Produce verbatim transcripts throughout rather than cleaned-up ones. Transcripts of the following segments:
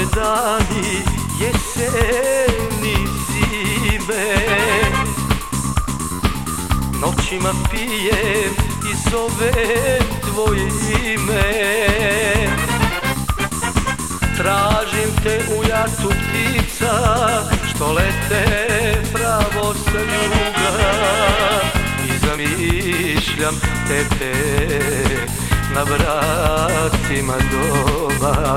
Prolaze dani jeseni zime, noćima pijem i zovem tvoje ime. Tražim te u jatu ptica što lete pravo sa juga i zamišljam tebe na vratima doma.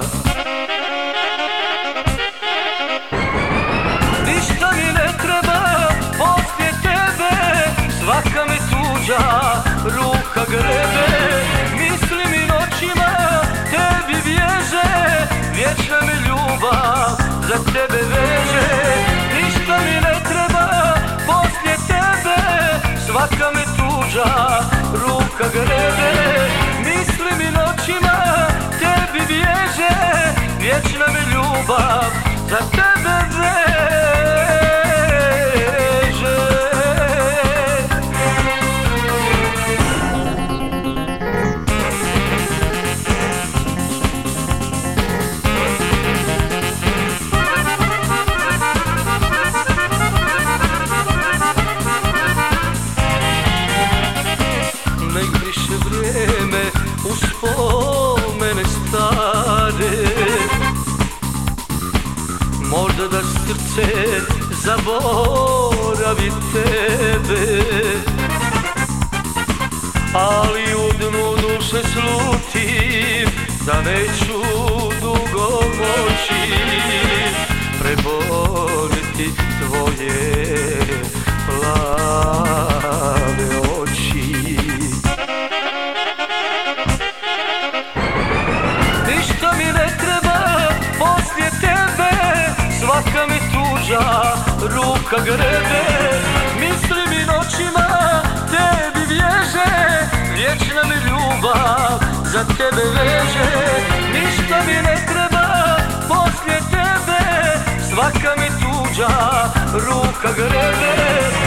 Ništa mi ne treba poslije tebe, svaka mi tuđa ruka grebe. Misli mi noćima tebi bježe, vječna mi ljubav za tebe veže. Ništa mi ne treba poslije tebe, svaka mi tuđa ruka grebe. Misli mi noćima tebi bježe, vječna mi ljubav za tebe veže. Vrijeme uspomene stare, možda da srce zaboravi tebe, ali u dnu duše slutim da neću dugo moći preboliti tvoje plave oči. Ništa mi ne treba poslije tebe, svaka mi tuđa ruka grebe. Misli mi noćima tebi bježe, vječna mi ljubav za tebe veže. Ništa mi ne treba poslije tebe, svaka mi tuđa ruka grebe.